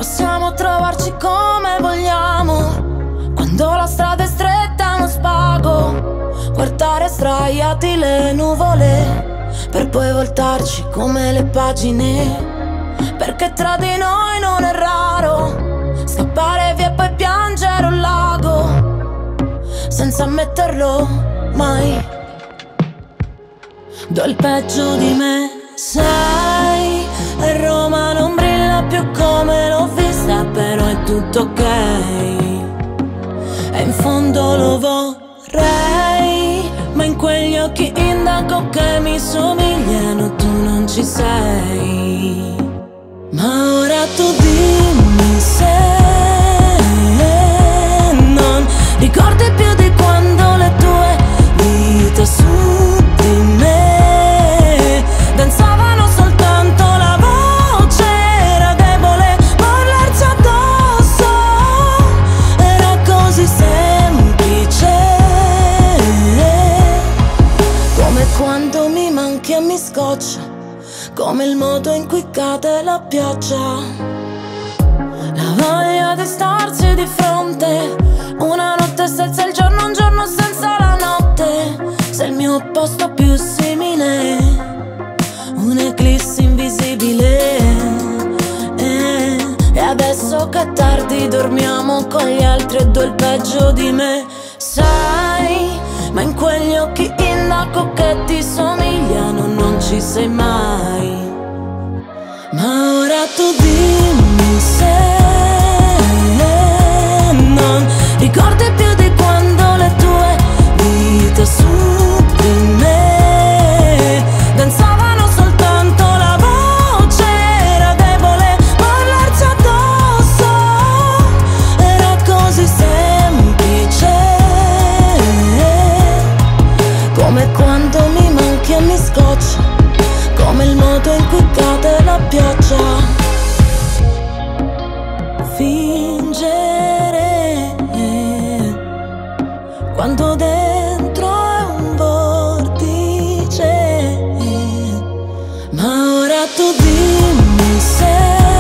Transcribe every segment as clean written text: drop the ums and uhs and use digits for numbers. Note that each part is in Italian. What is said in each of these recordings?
Possiamo trovarci come vogliamo, quando la strada è stretta non spago. Guardare sdraiati le nuvole, per poi voltarci come le pagine. Perché tra di noi non è raro scappare via e poi piangere un lago, senza ammetterlo mai. Do il peggio di me, sai. A Roma non brilla più come l'ho vista, però è tutto ok. E in fondo lo vorrei, ma in quegli occhi indago che mi somigliano tu non ci sei. Ma ora tu dimmi se non ricordi più di quando le tue dita su di me danzavano soltanto, la voce era debole, parlarsi addosso era così semplice, come quando mi manchi e mi scoccia, come il modo in cui cade la pioggia. La voglia di starsi di fronte, una notte senza il giorno, un giorno senza la notte. Sei il mio posto più simile, un'eclissi invisibile. E adesso che è tardi dormiamo con gli altri e do il peggio di me, sai. Ma in quegli occhi indago che ti somigliano non ci sei mai. Ma ora tu dimmi se non ricordi più di quando le tue dita su di me danzavano soltanto, la voce era debole, parlarsi addosso era così semplice, come quando mi manchi e mi scoccia, come il modo in cui cade la pioggia. Fingere quando dentro è un vortice. Ma ora tu dimmi se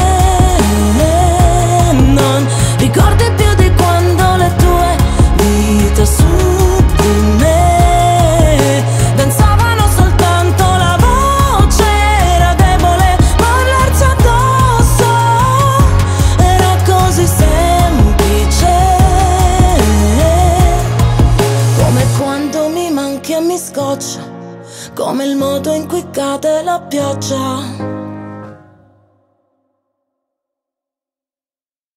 non ricordi più di quando le tue dita su di me danzavano soltanto, la voce era debole, parlarsi addosso era così semplice, come quando mi manchi e mi scoccia, come il modo in cui cade la pioggia.